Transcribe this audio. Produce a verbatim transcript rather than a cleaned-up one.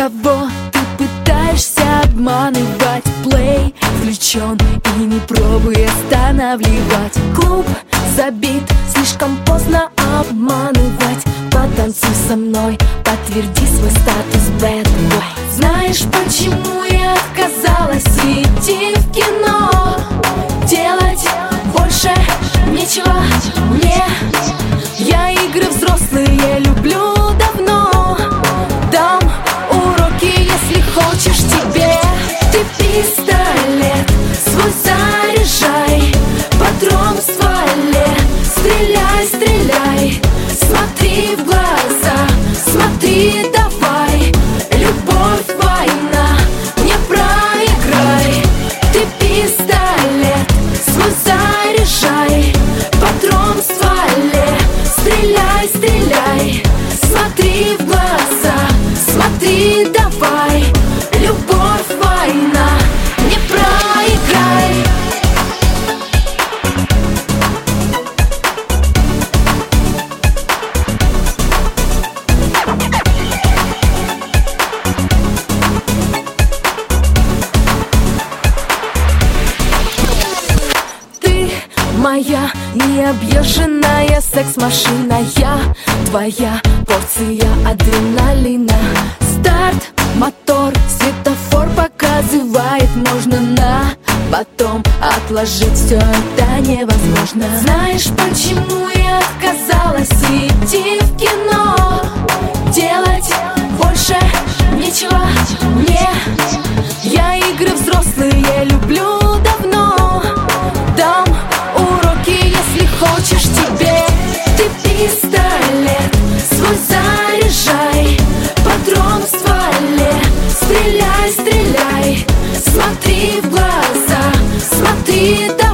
кого ты пытаешься обманывать? Плей включен и не пробуй останавливать. Клуб забит, слишком поздно обманывать. Потанцуй со мной, подтверди свой статус bad boy. Знаешь, почему я отказалась идти в кино? Делать больше нечего мне. Я игры взрослые люблю давно. Дам уроки, если хочешь тебе. Ты пистолет свой заряжай, патрон в стволе. Стреляй, стреляй, смотри в глаза, смотри, давай. Любовь, война, не проиграй. Ты пистолет свой заряжай, патрон в стволе. Стреляй, стреляй, смотри в глаза, смотри, давай. Любовь, война, не проиграй. Ты моя необъезженная секс-машина. Я твоя порция адреналина. Старт, мотор, светофор показывает. Можно на потом отложить, все это невозможно. Знаешь, почему я отказалась идти в кино? Делать больше нечего мне. Я игры взрослые люблю давно. Дам уроки, если хочешь тебе. Ты пистолет свой заряжай, патрон в стволе. Стреляй, стреляй, смотри в глаза, смотри, да.